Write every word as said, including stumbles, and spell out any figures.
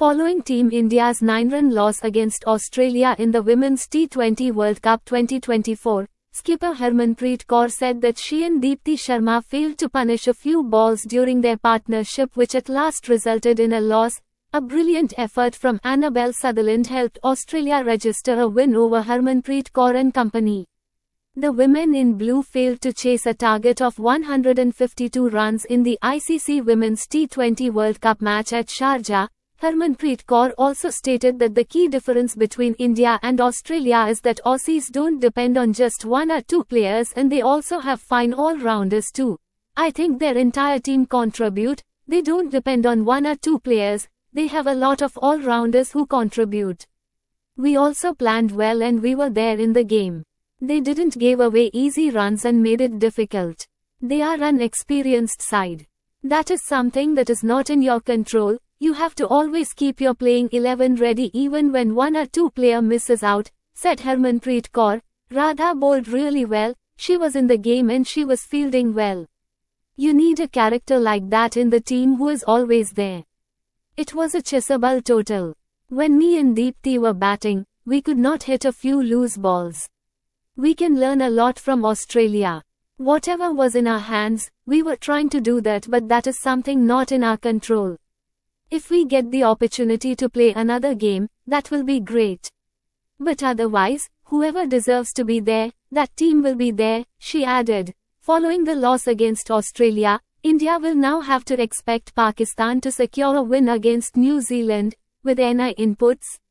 Following Team India's nine-run loss against Australia in the Women's T twenty World Cup twenty twenty-four, skipper Harmanpreet Kaur said that she and Deepti Sharma failed to punish a few balls during their partnership, which at last resulted in a loss. A brilliant effort from Annabelle Sutherland helped Australia register a win over Harmanpreet Kaur and company. The women in blue failed to chase a target of one hundred fifty-two runs in the I C C Women's T twenty World Cup match at Sharjah. Harmanpreet Kaur also stated that the key difference between India and Australia is that Aussies don't depend on just one or two players, and they also have fine all-rounders too. I think their entire team contribute. They don't depend on one or two players, they have a lot of all-rounders who contribute. We also planned well and we were there in the game. They didn't give away easy runs and made it difficult. They are an experienced side. That is something that is not in your control. You have to always keep your playing eleven ready even when one or two player misses out, said Harmanpreet Kaur. Radha bowled really well, she was in the game and she was fielding well. You need a character like that in the team who is always there. It was a chasable total. When me and Deepti were batting, we could not hit a few loose balls. We can learn a lot from Australia. Whatever was in our hands, we were trying to do that, but that is something not in our control. If we get the opportunity to play another game, that will be great. But otherwise, whoever deserves to be there, that team will be there, she added. Following the loss against Australia, India will now have to expect Pakistan to secure a win against New Zealand, with N I inputs.